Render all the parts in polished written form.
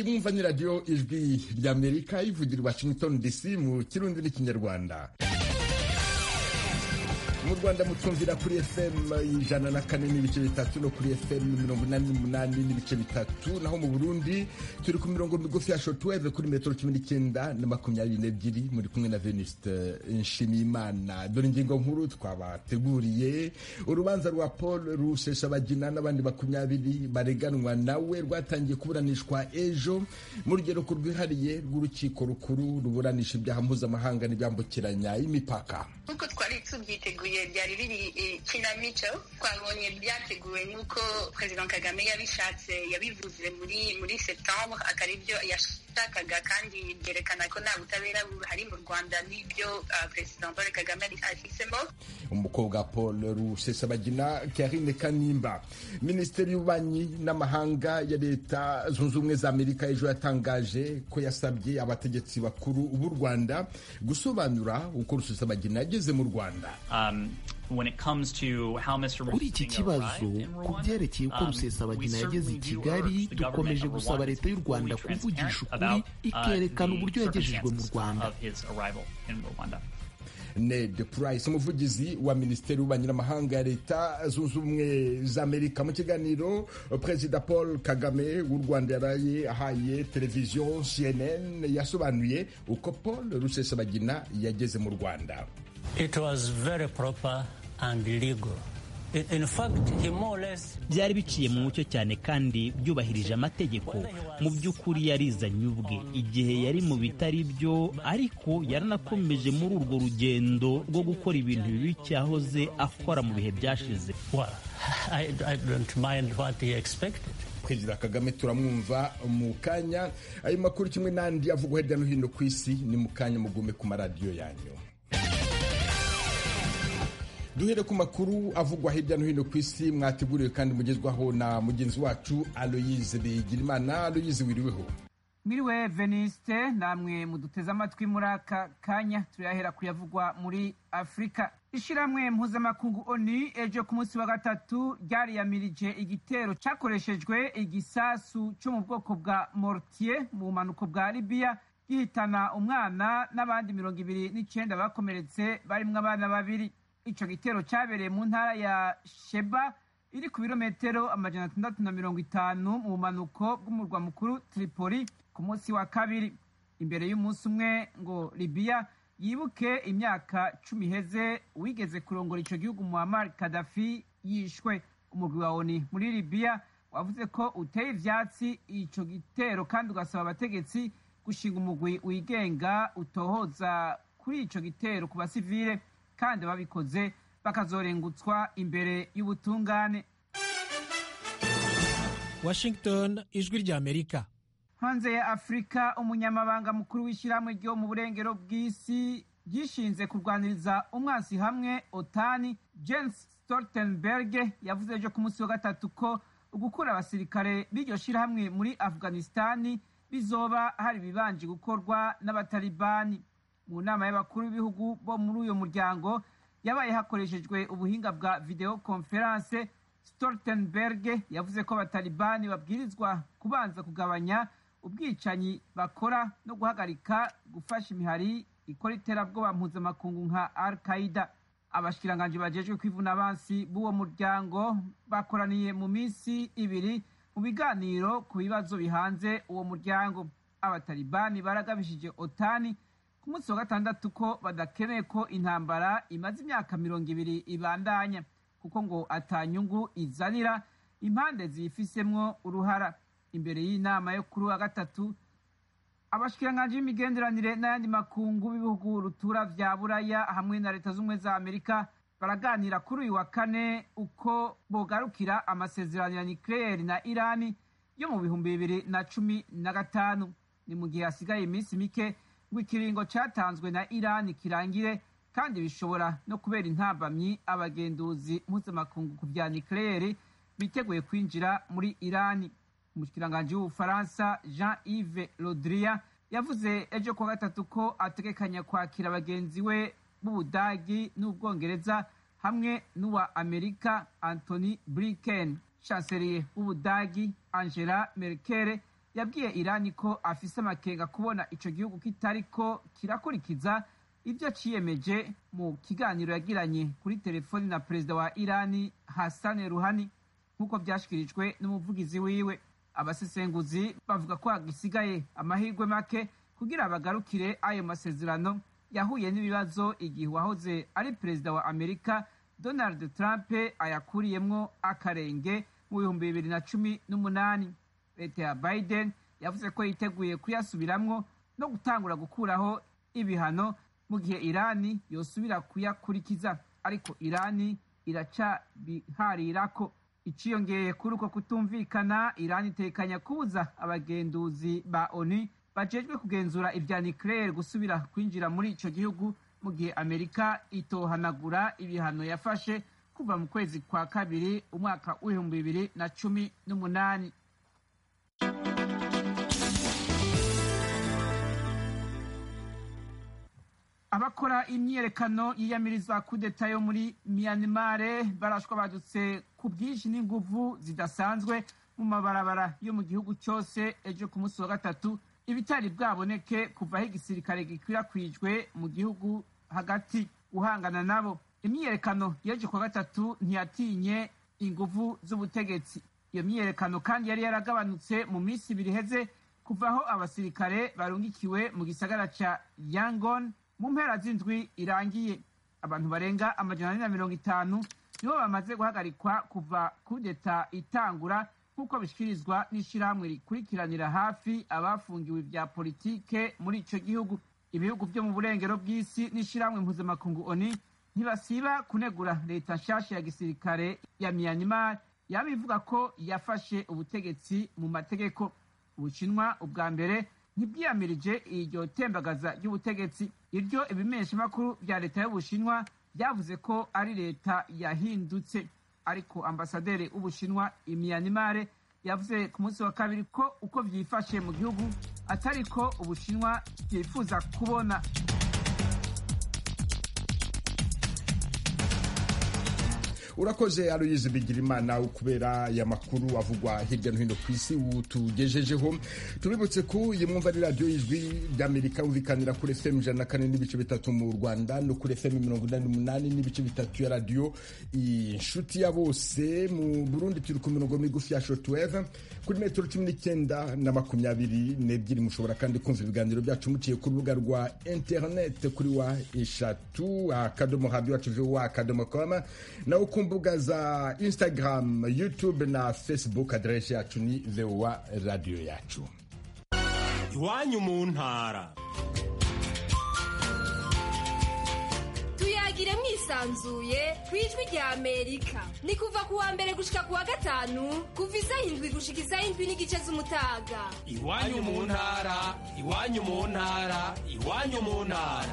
mwumva ni radiyo ijwi ry'Amerika ivugira i Washington DC mu kirundi n'ikinyarwanda. Mu Rwanda mutumvira kuri FM 104.3 no kuri FM 88.3, naho mu Burundi turi ku mirongo migufi ya shortwave kuri metero 19 na 22, muri kumwe na Venuste Nshimiyimana. Dore ingingo nkuru twabateguriye: urubanza rwa Paul Rusesabagina n'abandi 20 bareganwa nawe rwatangiye kuburanishwa ejo mu rugereko rwihariye rw'urukiko rukuru ruburanisha ibyaha mpuzamahanga n'ibyambukiranya imipaka. Uko twari tubyiteguye byari biri kinamico, twabonye byateguwe nuko President Kagame yabishatse, yabivuze muri Septembre, akaribyo yashakaga, kandi byerekana ko nta butabera hari mu Rwanda n'ibyo President Paul Kagame afisemo. Umukobwa Paul Rusesabagina, Karine Kanimba, Minisiteri y'Ububanyi n'Amahanga ya Leta Zunze Ubumwe za Amerika ejo yatangaje ko yasabye abategetsi bakuru b'u Rwanda gusobanura uko Rusesabagina yageze mu Rwanda. Kuri iki kibazo ku byerekeye uko Rusesabagina yageze i Kigali, dukomeje gusaba Leta y'u Rwanda kuvugisha ukuri ikerekana uburyo yagejejwe mu Rwanda. Ned Price, umuvugizi wa Minisiteri y'Ububanyi n'Amahanga ya Leta Zunze Ubumwe za Amerika, mu kiganiro Perezida Paul Kagame w'u Rwanda yaraye ahaye televiziyo CNN, yasobanuye uko Paul Rusesabagina yageze mu Rwanda. It was very proper and legal. In fact, he more or less byari biciye mu mucyo cyane kandi byubahirije amategeko. Mu by'ukuri yarizanye ubwe igihe yari mu bitari byo, ariko yaranakomeje muri urwo rugendo rwo gukora ibintu bibi cyahoze akora mu bihe byashize. Well, I don't mind what he expected. Perezida Kagame turamwumva mu kanya. Ayo makuru kimwe n'andi avugwa hirya no hino ku isi ni mu kanya, mugume ku maradiyo yanyu. Duhere ku makuru avugwa hirya no hino ku isi, mwateguriwe kandi mugezwaho na mugenzi wacu Aloyize Bigirimana. Aloyize, wiriweho? Miriwe Veniste, namwe muduteze amatwi muri aka kanya. Turahera kuyavugwa muri Afrika. Ishiramwe mpuzamakungu ONU ejo ku munsi wa gatatu ryariyamirije igitero cyakoreshejwe igisasu cyo mu bwoko bwa mortier mu bumanuko bwa Libya, gihitana umwana n'abandi 29 bakomeretse, barimwo abana 2. Ico gitero cyabereye mu ntara ya Sheba iri ku birometero 650 mu bumanuko bw'umurwa mukuru Tripoli ku munsi wa kabiri, imbere y'umunsi umwe ngo Libya yibuke imyaka 10 iheze wigeze kurongora ico gihugu Muammar Gaddafi yishwe. Umugwi wa ONU muri Libya wavuze ko uteye ivyatsi ico gitero kandi ugasaba abategetsi gushinga umugwi wigenga utohoza kuri ico gitero ku basivile, kandi babikoze bakazorengutswa imbere y'ubutungane. Washington, ijwi ry'Amerika. Hanze ya Afrika, umunyamabanga mukuru w'ishyirahamwe ryo mu burengero bw'isi gishinze kurwaniriza umwansi hamwe OTAN, Jens Stoltenberg, yavuze ejo ku munsi wa gatatu ko ugukura abasirikare b'iryo shyirahamwe muri Afghanistan bizoba hari bibanje gukorwa n'abatalibani. Mu nama y'abakuru b'ibihugu bo muri uyo muryango yabaye hakoreshejwe ubuhinga bwa video conference, Stoltenberg yavuze ko abatalibani babwirizwa kubanza kugabanya ubwicanyi bakora no guhagarika gufasha imihari ikora iterabwoba mpuzamakungu nka Al-Qaeda. Abashikiranganje bajejwe kwivuna abansi b'uwo muryango bakoraniye mu minsi 2 mu biganiro ku bibazo bihanze uwo muryango. Abatalibani baragabishije OTAN ku munsi wa gatandatu ko badakeneye ko intambara imaze imyaka 20 ibandanya, kuko ngo atanyungu izanira impande zifisemwo uruhara. Imbere y'inama yo kuri wa gatatu, abashikiranganje b'imigenderanire n'ayandi makungu b'ibihugu rutura vya Buraya hamwe na Leta Zunze za Amerika baraganira kuri uyu wa kane uko bogarukira amasezerano ya nucleaire na Irani yo mu 2015. Ni mu gihe hasigaye iminsi mike ngo ikiringo cyatanzwe na Irani kirangire, kandi bishobora no kubera intambamyi abagenduzi mpuzamakungu ku bya nucleaire biteguye kwinjira muri Irani. Umushikiranganje w'Ubufaransa Jean-Yves Le Drian yavuze ejo ku gatatu ko ategekanya kwakira abagenzi we b'Ubudagi n'Ubwongereza hamwe n'uwa Amerika Anthony Blinken. Chancelier w'Ubudagi Angela Merkel yabwiye Irani ko afise amakenga kubona ico gihugu kitariko kirakurikiza ivyo ciyemeje mu kiganiro yagiranye kuri telefoni na perezida wa Irani Hassan Rouhani nk'uko vyashikirijwe n'umuvugizi wiwe. Abasesenguzi bavuga ko hagisigaye amahirwe make kugira bagarukire ayo masezerano yahuye n'ibibazo igihe uwahoze ari perezida wa Amerika Donald Trump ayakuriyemwo akarenge mu 2018. Leta ya Biden yavuze ko yiteguye kuyasubiramwo no gutangura gukuraho ibihano mu gihe Irani yosubira kuyakurikiza, ariko Irani iracabiharirako. Iciyongeye kuri uko kutumvikana, Irani itekanya kubuza abagenduzi ba ONU bajejwe kugenzura ivya nucleaire gusubira kwinjira muri ico gihugu mu gihe Amerika itohanagura ibihano yafashe kuva mu kwezi kwa kabiri umwaka w'2018. Abakora imyiyerekano yiyamiriza kudeta yo muri Myanmar barashwa badutse ku bwinshi n'inguvu zidasanzwe mu mabarabara yo mu gihugu cyose ejo ku munsi wa gatatu, ibitari bwaboneke kuva aho igisirikare gikwirakwijwe mu gihugu hagati guhangana nabo. Imyiyerekano y'ejo ku wa gatatu ntiyatinye inguvu z'ubutegetsi. Iyo myiyerekano kandi yari yaragabanutse mu minsi ibiri iheze kuva aho abasirikare barungikiwe mu gisagara ca Yangon mu mpera z'indwi irangiye. Abantu barenga 450 nibo bamaze guhagarikwa kuva kudeta itangura, nk'uko bishikirizwa n'ishirahamwe rikurikiranira hafi abafungiwe vya politike muri ico gihugu. Ibihugu vyo mu burengero bw'isi n'ishirahamwe mpuzamakungu ONU ntibasiba kunegura leta nshasha ya gisirikare ya Myanmar yaba ivuga ko yafashe ubutegetsi mu mategeko. Ubushinwa ubwa mbere ntibwiyamirije iryo tembagaza ry'ubutegetsi. Iryo ibimenyeshamakuru vya leta y'Ubushinwa vyavuze ko ari leta yahindutse, ariko ambasaderi w'Ubushinwa i Myanmar yavuze ku munsi wa kabiri ko uko vyifashe mu gihugu atariko Ubushinwa bwifuza kubona. Urakoze Aloyize Bigirimana ukubera ya makuru avugwa hirya no hino ku isi utugejejeho. Tubibutse ko iyi mwumva ari radio y'Ijwi ry'Amerika umvikanira kuri FM 104.3 mu Rwanda no kuri FM 88.3 ya radio Inshuti ya Bose. Mu Burundi turi ku mirongo migufi ya shortwave kuri metero 19 na 22. Mushobora kandi kumva ibiganiro byacu muciye ku rubuga rwa internet kuri wa eshatu @radio@voa.com na mbuga za Instagram, YouTube na Facebook. Adresse yacu ni VOA Radio yacu. Iwanyu mu ntara. Tuyagire mwisanzuye kwijwi rya Amerika. Ni kuva kuwa mbere gushika kuwa gatanu kuva 7 gushika 7 n'igice z'umutaga. Iwanyu mu ntara, iwanyu mu ntara, iwanyu mu ntara.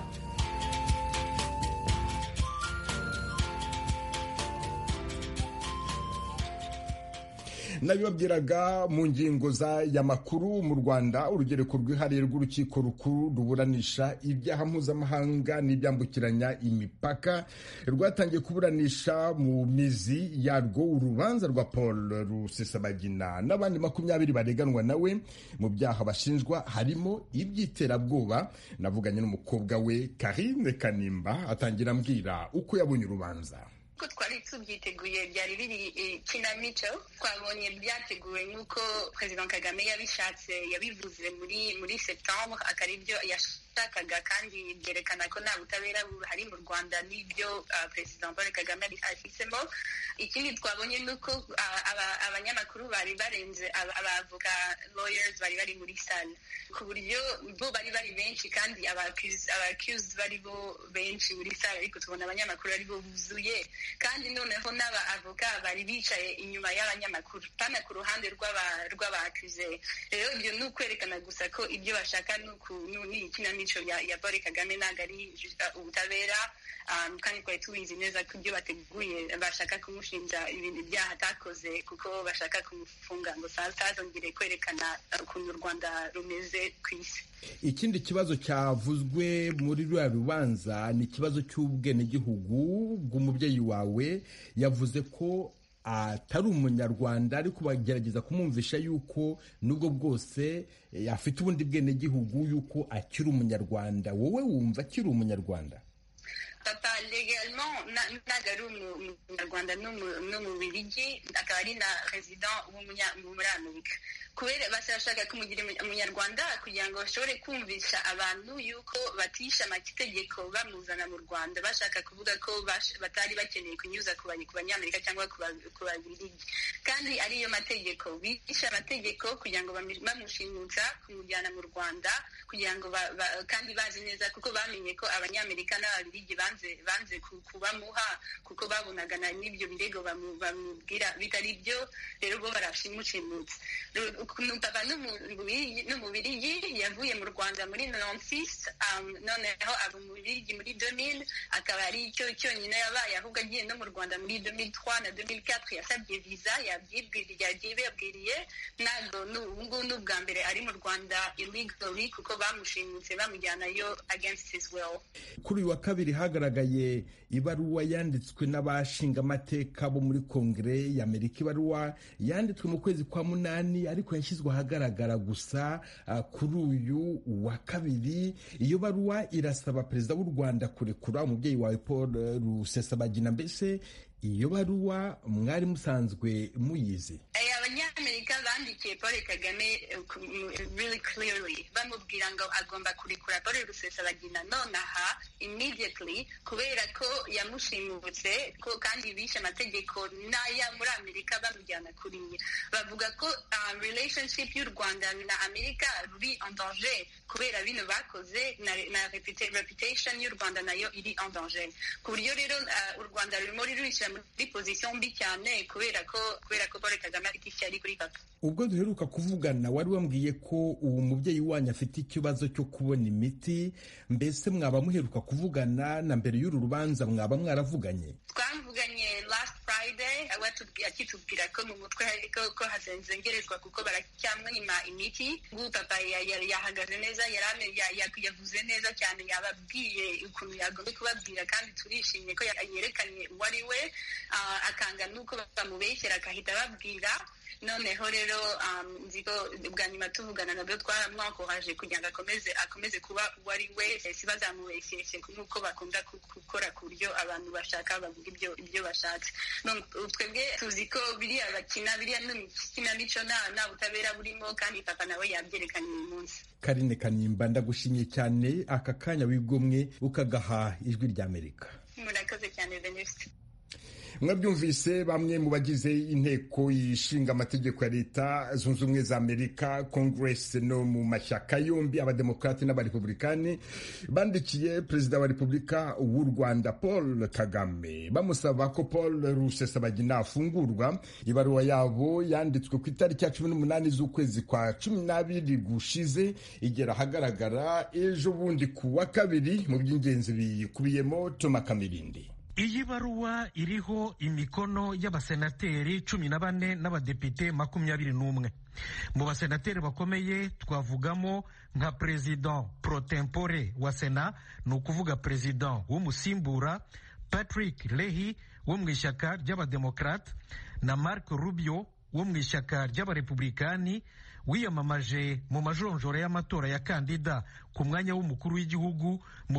Nabibabwiraga mu ngingo za ya makuru. Mu Rwanda urugereko rwihariye rw'urukiko rukuru ruburanisha ibyaha mpuzamahanga n'ibyambukiranya imipaka rwatangiye kuburanisha mu mizi yarwo urubanza rwa Paul Rusesabagina n'abandi 20 bareganwa nawe mu byaha bashinjwa harimo iby'iterabwoba. Navuganye n'umukobwa we Karine Kanimba atangira ambwira uko yabonye urubanza. ko twari tubyiteguye byari biri kinamico twabonye byateguwe nk'uko President Kagame yabishatse yabivuze muri Septembre akaribyo yashakaga kandi byerekana ko nta butabera buhari mu Rwanda n'ibyo President Paul Kagame afisemo. Ikindi twabonye nuko abanyamakuru bari barenze abavoka lawyers bari muri salle ku buryo bo bari benshi kandi accused bari bo benshi muri salle, ariko tubona abanyamakuru ari bo buzuye kandi noneho n'aba avoka bari bicaye inyuma y'abanyamakuru pana ku ruhande rw'abakuze. Rero ibyo ni ukwerekana gusa ko ibyo bashaka ni ikinamico ya Paul Kagame ntabwo ari ubutabera, kandi twari tubizi neza ko ibyo bateguye bashaka kumushinja ibintu byaha atakoze kuko bashaka kumufunga ngo sazongere kwerekana ukuntu u Rwanda rumeze ku isi. Ikindi kibazo cyavuzwe muri rwa rubanza ni ikibazo cy'ubwenegihugu bw'umubyeyi wawe. Yavuze ko atari umunyarwanda, ariko bagerageza kumwumvisha yuko nubwo bwose afite ubundi bwenegihugu yuko akiri umunyarwanda. Wowe wumva akiri umunyarwanda? papa legalement ntabwo ari umunyarwanda n'umubirigi, akaba ari na resident muri Amerika. Kubera bashaka kumugira umunyarwanda kugira ngo bashobore kumvisha abantu yuko batisha amategeko bamuzana mu Rwanda, bashaka kuvuga ko batari bakeneye kunyuza ku banyamerika cyangwa ku babirigi, kandi ariyo mategeko bisha amategeko kugira ngo bamushimutsa kumujyana mu Rwanda, kugira ngo kandi bazi neza kuko bamenye ko abanyamerika n'ababirigi banze kubamuha kuko babonaga n'ibyo birego bamubwira bitari byo, rero bo barashimushimutse. Papa n'umubirigi yavuye mu Rwanda muri 96, noneho aba umubirigi muri 2000, akaba ari cyo cyonyine yabaye, ahubwo agiye no mu Rwanda muri 2003 na 2004 yasabye visa, yabyibwiriye ntabwo n'ubu n'ubwa mbere ari mu Rwanda illegally kuko bamushimutse bamujyanayo against his will. Kuri uyu wa kabiri hagaragaye ibaruwa yanditswe n'abashingamateka bo muri Kongere y'Amerika, ibaruwa yanditswe mu kwezi kwa munani ariko yashyizwe ahagaragara gusa kuri uyu wa kabiri. Iyo baruwa irasaba perezida w'u Rwanda kurekura umubyeyi wawe Paul Rusesabagina. Mbese iyo baruwa mwari musanzwe muyizi? Abanyamerika bandikiye Paul Kagame really clearly bamubwira ngo agomba kurekura Paul Rusesabagina nonaha immediately, kubera ko yamushimutse ko kandi bishe amategeko n'aya muri Amerika bamujyana kuriya. Bavuga ko relationship y'u Rwanda na Amerika ruri en danger kubera bino bakoze, na reputation y'u Rwanda nayo iri en danger, ku buryo rero u Rwanda rurimo rurishyira muri position mbi cyane kubera ko Paul Kagame afite ishyari kuri papa. Ubwo duheruka kuvugana wari wambwiye ko uwo mubyeyi wanyu afite ikibazo cyo kubona imiti. Mbese mwaba muheruka kuvugana na mbere y'uru rubanza, mwaba mwaravuganye? Twamvuganye last Friday, akitubwira ko mu mutwe ko hazengerezwa kuko baracyamwima imiti. Ubu papa yahagaze neza, yavuze neza cyane, yababwiye ukuntu yagomba kubabwira, kandi turishimye ko yerekanye uwo ari we, akanga nuko bamubeshyera akahita babwira. Noneho rero nzi ko bwa nyuma tuvugana nabyo twaramwakoraje kugira ngo akomeze kuba uwo ari we, si bazamubeshyeshye nk'uko bakunda gukora ku buryo abantu bashaka bavuga ibyo bashatse. Twebwe tuzi ko biriya bakina biriya n'ikinamico nta butabera burimo, kandi papa nawe yabyerekanye uyu munsi. Karine Kanimba, ndagushimye cyane aka kanya wigomwe ukagaha Ijwi ry'Amerika. Murakoze cyane Venuste. Mwabyumvise bamwe mu bagize inteko ishinga amategeko ya Leta Zunze Ubumwe za Amerika, Congress, no mu mashyaka yombi, abademokrati n'abarepublikani, bandikiye perezida wa Repubulika w'u Rwanda Paul Kagame bamusaba ko Paul Rusesabagina afungurwa. Ibaruwa yabo yanditswe ku itariki ya 18 z'ukwezi kwa 12 gushize, igera ahagaragara ejo bundi ku wa kabiri. Mu by'ingenzi bikubiyemo Toma Kamirindi. Iyi baruwa iriho imikono y'abasenateri 14 n'abadepite 21. Mu basenateri bakomeye twavugamo nka president pro tempore wa Sena, ni ukuvuga president w'umusimbura Patrick Leahy wo mu ishyaka ry'abademokrate, na Marco Rubio wo mu ishyaka ry'abarepublikani wiyamamaje mu majonjora y'amatora ya kandida ku mwanya w'umukuru w'igihugu mu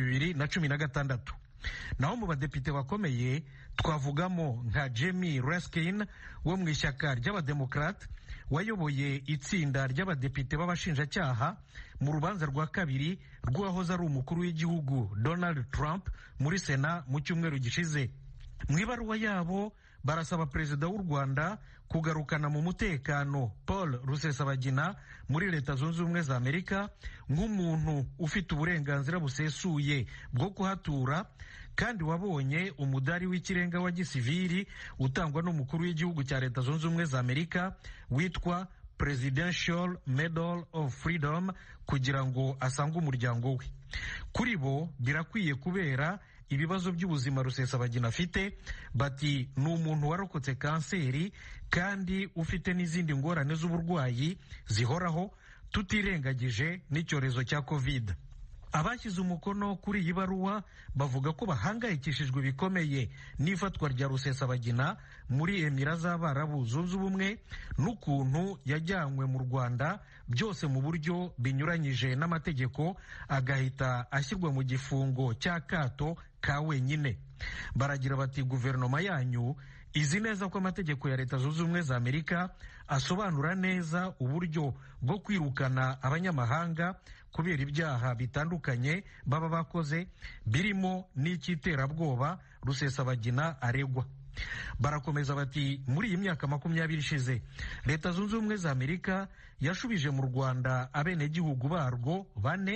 2016. Naho mu badepite bakomeye twavugamo nka Jamie Raskin wo mu ishyaka ry'abademokrate wayoboye itsinda ry'abadepite b'abashinjacyaha mu rubanza rwa kabiri rw'uwahoze ari umukuru w'igihugu Donald Trump muri Sena mu cyumweru gishize. Mu ibaruwa yabo barasaba perezida w'u Rwanda kugarukana mu mutekano Paul Rusesabagina muri Leta Zunze Ubumwe za Amerika nk'umuntu ufite uburenganzira busesuye bwo kuhatura, kandi wabonye umudari w'ikirenga wa gisivili utangwa n'umukuru w'igihugu cya Leta Zunze Ubumwe za Amerika witwa Presidential Medal of Freedom kugira ngo asange umuryango we. Kuri bo birakwiye kubera ibibazo by'ubuzima Rusesabagina afite, bati ni umuntu warokotse kanseri kandi ufite n'izindi ngorane z'uburwayi zihoraho, tutirengagije n'icyorezo cya COVID. Abashyize umukono kuri iyi baruwa bavuga ko bahangayikishijwe bikomeye n'ifatwa rya Rusesabagina muri Emira z'Abarabu zunze ubumwe n'ukuntu yajyanywe mu Rwanda byose mu buryo binyuranyije n'amategeko agahita ashyirwa mu gifungo cy'akato ka wenyine. Baragira bati guverinoma yanyu izi neza ko amategeko ya Leta Zunze Ubumwe za Amerika asobanura neza uburyo bwo kwirukana abanyamahanga kubera ibyaha bitandukanye baba bakoze birimo n'icy'iterabwoba Rusesabagina aregwa. Barakomeza bati muri iyi myaka 20 ishize Leta Zunze Ubumwe za Amerika yashubije mu Rwanda abenegihugu barwo 4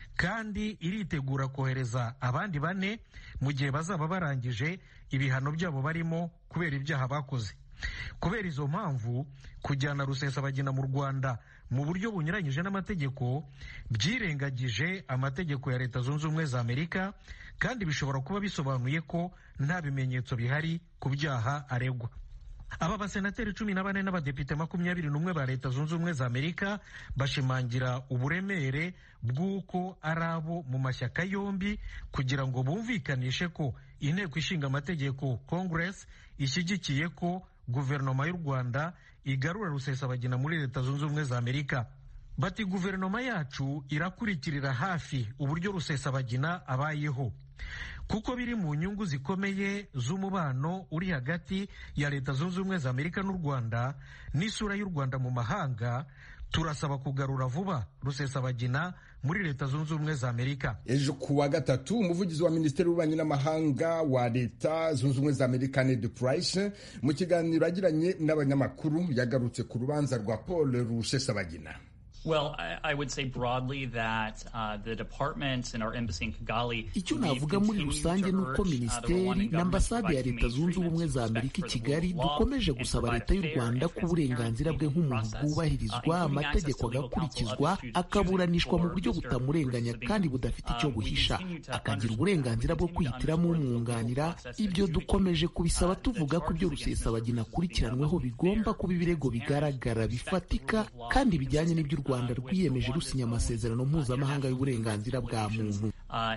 kandi iritegura kohereza abandi 4 mu gihe bazaba barangije ibihano byabo barimo kubera ibyaha bakoze. Kubera izo mpamvu kujyana Rusesabagina mu Rwanda mu buryo bunyuranyije n'amategeko byirengagije amategeko ya Leta Zunze Ubumwe za Amerika kandi bishobora kuba bisobanuye ko nta bimenyetso bihari ku byaha aregwa. Aba basenateri 14 n'abadepite 21 ba Leta Zunze Ubumwe za Amerika bashimangira uburemere bw'uko ari abo mu mashyaka yombi kugira ngo bumvikanishe ko inteko ishinga amategeko Congress ishyigikiye ko guverinoma y'u Rwanda igarura Rusesabagina muri Leta Zunze Ubumwe za Amerika. Bati guverinoma yacu irakurikirira hafi uburyo Rusesabagina abayeho kuko biri mu nyungu zikomeye z'umubano uri hagati ya Leta Zunze Ubumwe za Amerika n'u Rwanda n'isura y'u Rwanda mu mahanga. Turasaba kugarura vuba Rusesabagina muri Leta Zunze Ubumwe za Amerika. Ejo kuwa gatatu umuvugizi wa Minisiteri y'Ububanyi n'Amahanga wa Leta Zunze Ubumwe za Amerika Ned Price mu kiganiro agiranye n'abanyamakuru yagarutse ku rubanza rwa Paul Rusesabagina. Well, I would say broadly that the department and our embassy in Kigali. Icyo navuga muri rusange ni uko Minisiteri n'Ambasade ya Leta Zunze Ubumwe za Amerika i Kigali dukomeje gusaba Leta y'u Rwanda ko uburenganzira bwe nk'umuntu bwubahirizwa, amategeko agakurikizwa, akaburanishwa mu buryo butamurenganya kandi budafite icyo buhisha, akagira uburenganzira bwo kwihitiramo umwunganira. Ibyo dukomeje kubisaba tuvuga ko ibyo Rusesabagina akurikiranweho bigomba kuba ibirego bigaragara, bifatika kandi bijyanye n'ibyo Rwanda rwiyemeje rusinya amasezerano mpuzamahanga y'uburenganzira bwa muntu.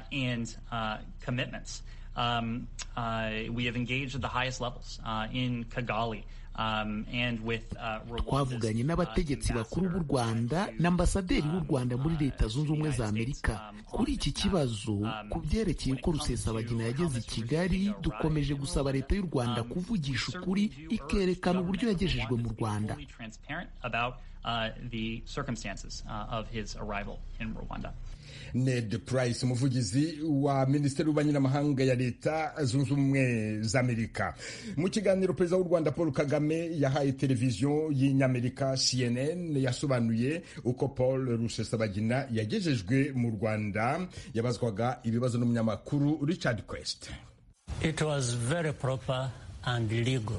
We have engaged at the highest levels in Kigali. Twavuganye n'abategetsi bakuru b'u Rwanda n'ambasaderi w'u Rwanda muri Leta Zunze Ubumwe za Amerika kuri iki kibazo. Ku byerekeye uko Rusesabagina yageze i Kigali, dukomeje gusaba Leta y'u Rwanda kuvugisha ukuri ikerekana uburyo yagejejwe mu Rwanda. The circumstances of his arrival in Rwanda. Ned Price, umuvugizi wa Minisiteri y'Ububanyi n'Amahanga ya Leta Zunze Ubumwe za Amerika. Mu kiganiro Perezida w'u Rwanda Paul Kagame yahaye televiziyo y'Inyamerika CNN yasobanuye uko Paul Rusesabagina yagejejwe mu Rwanda. Yabazwaga ibibazo n'umunyamakuru Richard Quest. It was very proper and legal.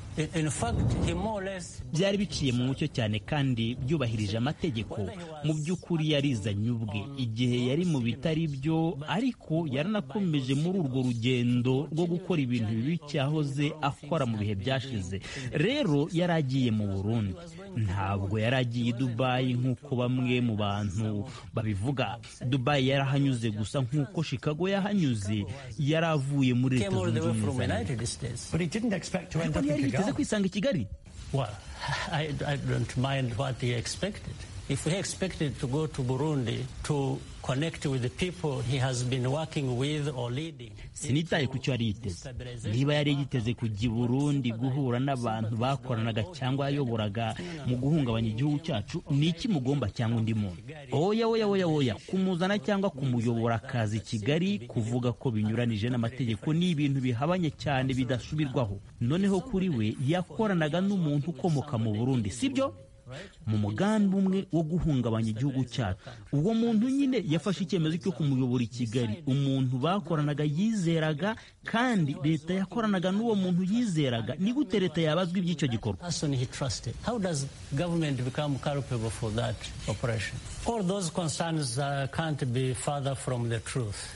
Byari biciye mu mucyo cyane kandi byubahirije amategeko. Mu by'ukuri yarizanye ubwe igihe yari mu bitari byo, ariko yaranakomeje muri urwo rugendo rwo gukora ibintu bibi cyahoze akora mu bihe byashize. Rero yaragiye mu Burundi, ntabwo yaragiye i Dubai nk'uko bamwe mu bantu babivuga. Dubai yarahanyuze gusa nk'uko Chicago yahanyuze. Yaravuye muri Leta Zunze Ubumwe za Amerika. Kwisanga i Kigali. Well, I don't mind what he expected. If he expected to go to Burundi to connect with the people he has been working with or leading. Sinitaye ku cyo yari yiteze. Niba yari yiteze kujya i Burundi guhura n'abantu bakoranaga cyangwa yayoboraga mu guhungabanya igihugu cyacu, ni iki mugomba cyangwa undi muntu? Oya, kumuzana cyangwa kumuyobora akazi Kigali kuvuga ko binyuranije n'amategeko ni ibintu bihabanye cyane bidasubirwaho. Noneho kuri we yakoranaga n'umuntu ukomoka mu Burundi, sibyo? Mu mugambi umwe wo guhungabanya igihugu cyacu. Uwo muntu nyine yafashe icyemezo cyo kumuyobora i Kigali, umuntu bakoranaga yizeraga kandi Leta yakoranaga n'uwo muntu yizeraga. Ni gute Leta yabazwa iby'icyo gikorwa? How does government become culpable for that operation? All those concerns can't be further from the truth.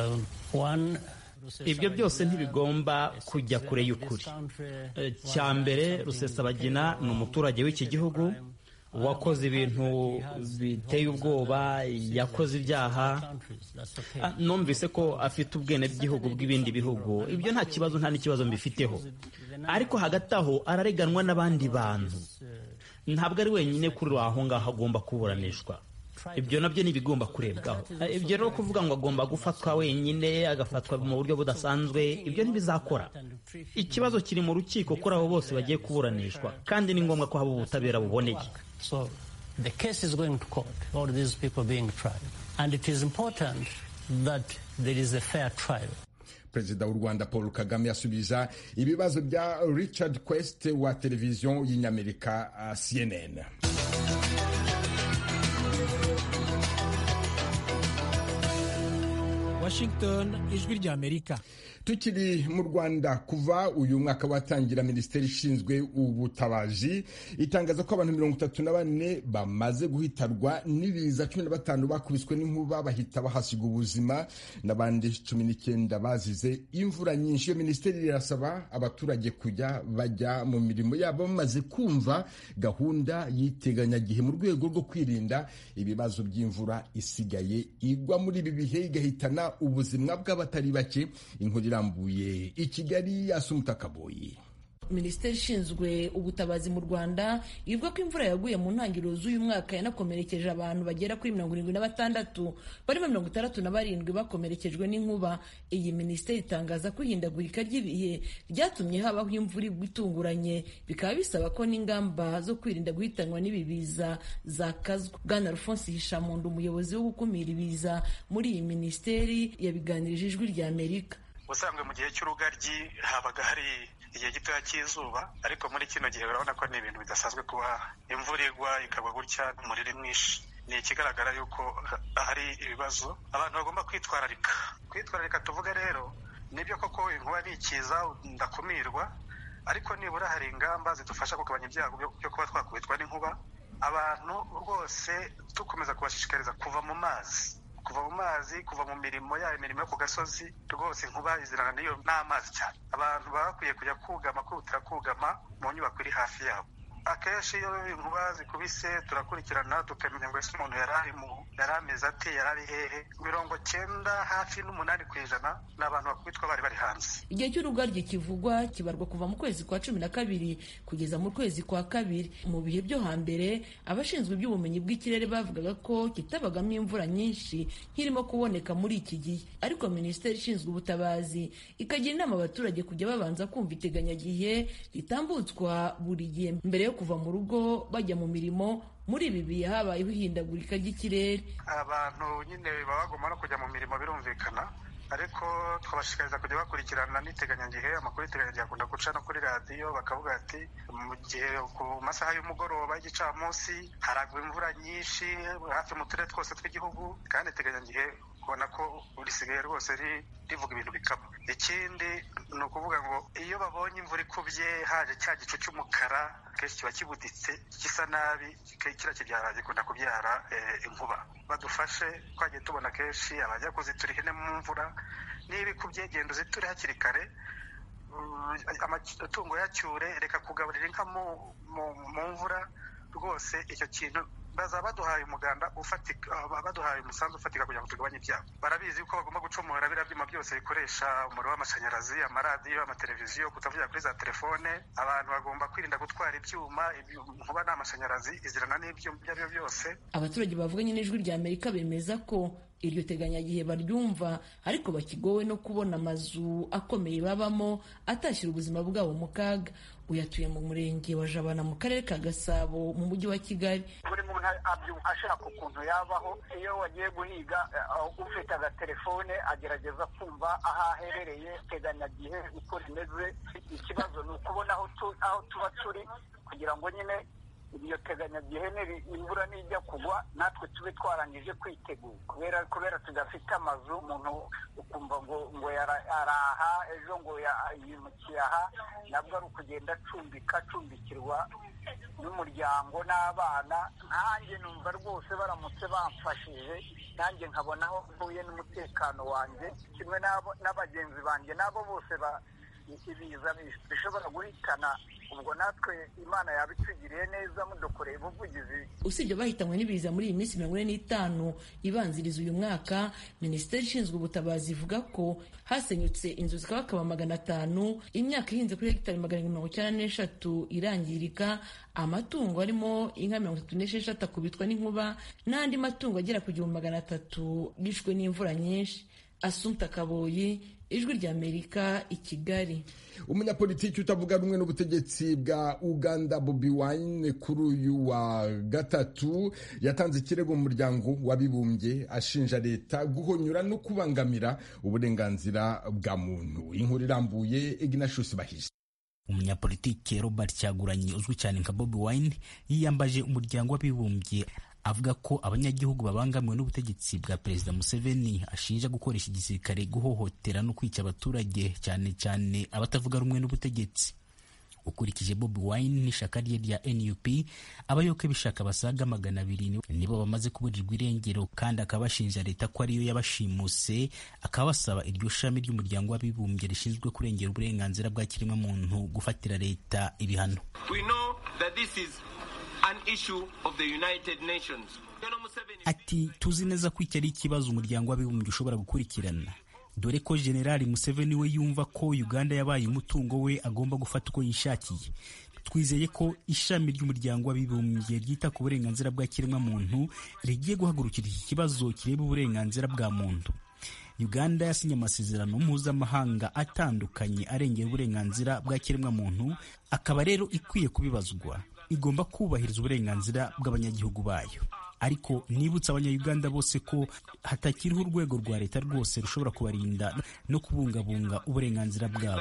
Ibyo byose ntibigomba kujya kure y'ukuri. Cya mbere, Rusesabagina ni umuturage w'iki gihugu. uwakoze ibintu biteye ubwoba, yakoze ibyaha, numvise ko afite ubwenegihugu bw'ibindi bihugu, ibyo nta kibazo, nta n'ikibazo mbifiteho. Ariko hagati aho arareganwa n'abandi bantu, ntabwo ari wenyine kuri aho ngaho agomba kuburanishwa. Ibyo nabyo ntibigomba kurebwaho. Ibyo rero kuvuga ngo agomba gufatwa wenyine, agafatwa mu buryo budasanzwe, ibyo ntibizakora. Ikibazo kiri mu rukiko kuri abo bose bagiye kuburanishwa, kandi ni ngombwa ko haba ubutabera buboneye. So the case is going to court, all these people being tried, and it is important that there is a fair trial. Perezida w'u Rwanda Paul Kagame yasubiza ibibazo bya Richard Quest wa televiziyo y'Inyamerika CNN. Washington, ijwi ry'Amerika. Tukiri mu Rwanda, kuva uyu mwaka watangira, minisiteri ishinzwe ubutabazi itangaza ko abantu 34 bamaze guhitarwa n'ibiza, 15 bakubiswe n'inkuba bahita bahasiga ubuzima, n'abandi 19 bazize imvura nyinshi. Iyo minisiteri irasaba abaturage kujya bajya mu mirimo yabo bamaze kumva gahunda y'iteganyagihe mu rwego rwo kwirinda ibibazo by'imvura isigaye igwa muri ibi bihe igahitana ubuzima bw'abatari bake. Inkuru irambuye i Kigali, Asumta Kaboyi. Minisiteri ishinzwe ubutabazi mu Rwanda ivuga ko imvura yaguye mu ntangiriro z'uyu mwaka yanakomerekeje abantu bagera kuri 76, barimo 67 bakomerekejwe n'inkuba. Iyi minisiteri itangaza ko ihindagurika ry'ibihe ryatumye habaho imvura itunguranye, bikaba bisaba ko n'ingamba zo kwirinda guhitanwa n'ibibiza zakazwa. Bwana Alphonse Hishamundu, umuyobozi wo gukumira ibiza muri iyi minisiteri, yabiganirije ijwi ry'Amerika. Ubusanzwe mu gihe cy'urugaryi habaga hari igihe gitoya cy'izuba, ariko muri kino gihe urabona ko ni ibintu bidasanzwe kuba imvura igwa ikagwa gutya n'umuriro mwinshi. Ni ikigaragara yuko hari ibibazo abantu bagomba kwitwararika. Tuvuga rero nibyo koko inkuba ni ikiza ndakumirwa, ariko nibura hari ingamba zidufasha kugabanya ibyago byo kuba twakubitwa n'inkuba. Abantu rwose dukomeza kubashishikariza kuva mu mazi, kuva mu mirimo yayo, imirimo yo ku gasozi. Rwose inkuba izirana n'iyo n'amazi cyane. Abantu baba bakwiye kujya kwihutira kugama mu nyubako iri hafi yabo. Akenshi iyo inkuba zikubise turakurikirana tukamenya ngo ese umuntu yari ameze ate, yari ari hehe. 98% hafi n'8% n'abantu bakubitwa bari hanze. Igihe cy'urugaryi kivugwa kibarwa kuva mu kwezi kwa 12 kugeza mu kwezi kwa 2. Mu bihe byo hambere abashinzwe iby'ubumenyi bw'ikirere bavugaga ko kitabagamo imvura nyinshi nk'irimo kuboneka muri iki gihe, ariko minisiteri ishinzwe ubutabazi ikagira inama abaturage kujya babanza kumva iteganyagihe ritambutswa buri gihe mbere yo kuva mu rugo bajya mu mirimo. Muri ibi bihe habayeho ihindagurika ry'ikirere. Abantu nyine baba bagomba no kujya mu mirimo, birumvikana, ariko twabashishikariza kujya bakurikirana n'iteganyagihe. Amakuru y'iteganyagihe akunda guca no kuri radiyo, bakavuga ati mu gihe ku masaha y'umugoroba y'igicamunsi haragwa imvura nyinshi hafi mu turere twose tw'igihugu, kandi iteganyagihe ubona ko risigaye rwose rivuga ibintu bikaba. Ikindi ni ukuvuga ngo iyo babonye imvura ikubye haje cya gicu cy'umukara, kenshi kiba kibuditse gisa nabi, kiriya gikunda kubyara inkuba. Badufashe, twagiye tubona kenshi abajya kuzitura ihene mu mvura, niba ikubye genda uziture hakiri kare, amatungo yacyure, reka kugaburira inka mu mvura. Rwose icyo kintu bazaba baduhaye umuganda ufatika, baduhaye umusanzu ufatika kugira ngo tugabanye ibyago. Barabizi ko bagomba gucomora biriya byuma byose bikoresha umuriro w'amashanyarazi, amaradiyo, amateleviziyo, kutavugira kuri za telefone. Abantu bagomba kwirinda gutwara ibyuma, inkuba n'amashanyarazi izirana n'ibyuma ibyo ari byo byose. Abaturage bavuganye n'ijwi ry'Amerika bemeza ko iryo teganyagihe baryumva, ariko bakigowe no kubona amazu akomeye babamo atashyira ubuzima bwabo mu kaga. Uyatuye mu murenge wa Jabana mu karere ka Gasabo mu mujyi wa Kigali. Buri muntu ashaka ukuntu yabaho. Iyo wagiye guhiga ufite agatelefone agerageza kumva aho aherereye teganyagihe uko rimeze. Ikibazo ni ukubona aho tuba turi kugira ngo nyine iyo teganyagihe imvura nijya kugwa natwe tube twarangije kwitegura, kubera tudafite amazu. Umuntu ukumva ngo araha ejo ngo yimukiye aha, nabwo ari ukugenda acumbikirwa n'umuryango n'abana. Nanjye numva rwose baramutse bamfashije, nanjye nkabona aho mvuye n'umutekano wanjye kimwe n'abagenzi banjye, nabo bose ibiza bishobora guhitana, ubwo natwe Imana yabitugiriye neza mudukoreye ubuvugizi. Usibye bahitanywe n'ibiza muri iyi minsi 45 ibanziriza uyu mwaka, Minisiteri ishinzwe ubutabazi ivuga ko hasenyutse inzu zikabakaba 500, imyaka ihinze kuri hegitari 193 irangirika, amatungo arimo inka 36 akubitwa n'inkuba, n'andi matungo agera ku 300 yishwe n'imvura nyinshi. Assumpta Kaboyi, Ijwi ry'Amerika, i Kigali. Umunyapolitiki utavuga rumwe n'ubutegetsi bwa Uganda Bobi Wine kuri uyu wa gatatu yatanze ikirego mu muryango w'abibumbye ashinja leta guhonyura no kubangamira uburenganzira bwa muntu. Inkuru irambuye, Ignatius Bahizi. Umunyapolitiki Robert Kyagulanyi uzwi cyane nka Bobi Wine yiyambaje umuryango w'abibumbye avuga ko abanyagihugu babangamiwe n'ubutegetsi bwa Perezida Museveni ashinja gukoresha igisirikare guhohotera no kwica abaturage, cyane cyane abatavuga rumwe n'ubutegetsi. Ukurikije Bobi Wine n'ishaka rye rya NUP, abayoboke b'ishaka basaga 200 nibo bamaze kuburirwa irengero, kandi akabashinja leta ko ariyo yabashimuse, akabasaba iryo shami ry'umuryango w'abibumbye rishinzwe kurengera uburenganzira bwa kiremwamuntu gufatira leta ibihano. We know that this is an issue of the United Nations. Ati tuzi neza ko iki ari ikibazo umuryango w'abibumbye ushobora gukurikirana, dore ko Generali Museveni we yumva ko Uganda yabaye umutungo we agomba gufata uko yishakiye. Twizeye ko ishami ry'umuryango w'abibumbye ryita ku burenganzira bwa kiremwamuntu rigiye guhagurukira iki kibazo kireba uburenganzira bwa muntu. Uganda yasinye amasezerano mpuzamahanga atandukanye arengera uburenganzira bwa kiremwamuntu, akaba rero ikwiye kubibazwa. Igomba kubahiriza uburenganzira bw'abanyagihugu bayo. Ariko nibutsa abanyayuganda bose ko hatakiriho urwego rwa leta rwose rushobora kubarinda no kubungabunga uburenganzira bwabo.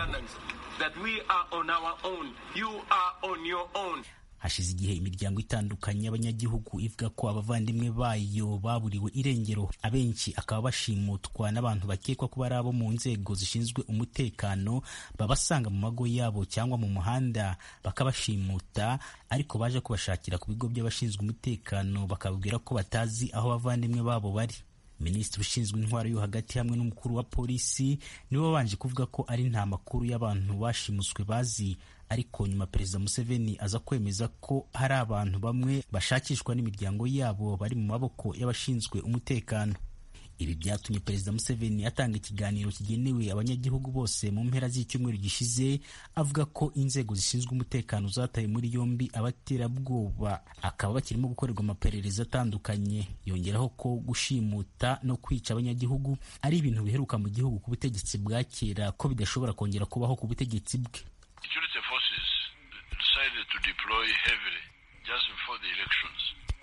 Hashize igihe imiryango itandukanye y'abanyagihugu ivuga ko abavandimwe bayo baburiwe irengero, abenshi akaba bashimutwa n'abantu bakekwa kuba ari abo mu nzego zishinzwe umutekano, babasanga mu mago yabo cyangwa mu muhanda bakabashimuta, ariko baje kubashakira ku bigo by'abashinzwe umutekano bakabwira ko batazi aho abavandimwe babo bari. Minisitiri ushinzwe intwaro yo hagati hamwe n'umukuru wa polisi nibo babanje kuvuga ko ari nta makuru y'abantu bashimuswe bazi, ariko nyuma Perezida Museveni aza kwemeza ko hari abantu bamwe bashakishwa n'imiryango yabo bari mu maboko y'abashinzwe umutekano. Ibi byatumye Perezida Museveni atanga ikiganiro kigenewe abanyagihugu bose mu mpera z'icyumweru gishize, avuga ko inzego zishinzwe umutekano zataye muri yombi abaterabwoba, akaba bakirimo gukorerwa amaperereza atandukanye. Yongeraho ko gushimuta no kwica abanyagihugu ari ibintu biheruka mu gihugu ku butegetsi bwa kera, ko bidashobora kongera kubaho ku butegetsi bwe. Security forces decided to deploy heavily just before the elections.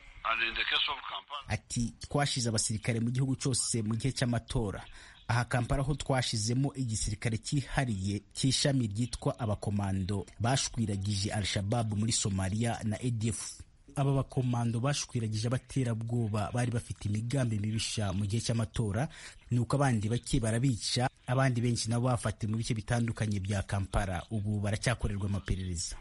Ati twashize abasirikare mu gihugu cyose mu gihe cy'amatora. Aha Kampala ho twashizemo igisirikare cyihariye cy'ishami ryitwa abakomando bashwiragije Al-Shabaab muri Somalia na ADF. Aba bakomando bashwiragije abaterabwoba bari bafite imigambi mibisha mu gihe cy'amatora, nuko abandi bake barabica, abandi benshi nabo bafatiwe mu bice bitandukanye bya Kampala, ubu baracyakorerwa amaperereza.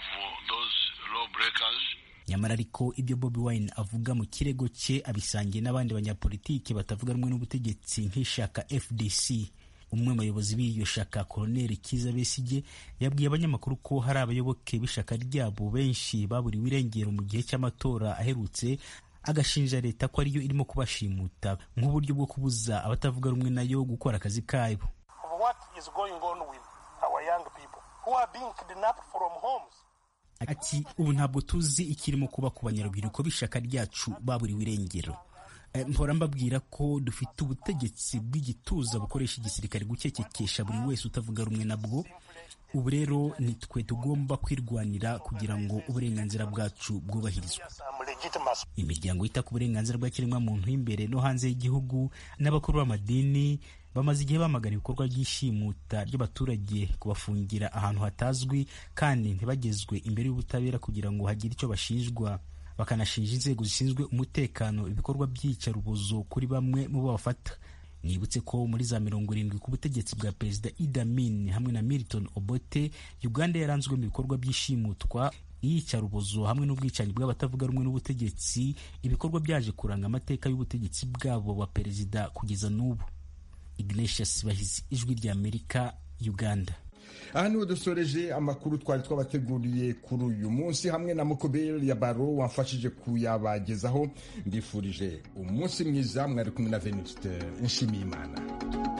Nyamara ariko ibyo Bobi Wine avuga mu kirego cye abisangiye n'abandi banyapolitiki batavuga rumwe n'ubutegetsi nk'ishaka FDC. Umwe mu bayobozi b'iyo shaka, Colonel Kiza Besigye, yabwiye abanyamakuru ko hari abayoboke b'ishaka ryabo benshi baburiwe irengero mu gihe cy'amatora aherutse, agashinja leta ko ariyo irimo kubashimuta nk'uburyo bwo kubuza abatavuga rumwe nayo gukora akazi kabo. What is going on with our young people who are being kidnapped from homes? Ati ubu ntabwo tuzi ikirimo kuba ku banyarubyiruko b'ishaka ryacu baburiwe irengero. Mpora mbabwira ko dufite ubutegetsi bw'igituza bukoresha igisirikare gukekekesha buri wese utavuga rumwe nabwo. Ubu rero nitwe tugomba kwirwanira kugira ngo uburenganzira bwacu bwubahirizwe. Imiryango yita ku burenganzira bwa kiremwamuntu imbere no hanze y'igihugu n'abakuru b'amadini bamaze igihe bamagana ibikorwa by'ishimuta ry'abaturage, kubafungira ahantu hatazwi kandi ntibagezwe imbere y'ubutabera kugira ngo hagire icyo bashinjwa. Bakanashinja inzego zishinzwe umutekano ibikorwa by'iyicarubozo kuri bamwe mu bo bafata. Nibutse ko muri za 70 ku butegetsi bwa Perezida Idi Amin hamwe na Milton Obote, Uganda yaranzwe mu bikorwa by'ishimutwa, iyicarubozo hamwe n'ubwicanyi bw'abatavuga rumwe n'ubutegetsi, ibikorwa byaje kuranga amateka y'ubutegetsi bwabo wa perezida kugeza n'ubu. Ignatius Bahizi, Ijwi ry'Amerika, Uganda. aha niho dusoreje amakuru twari twabateguriye kuri uyu munsi hamwe na Mukobeli ya Baro wamfashije kuyabagezaho. Mbifurije umunsi mwiza, mwari kumwe na Venuste Nshimiyimana.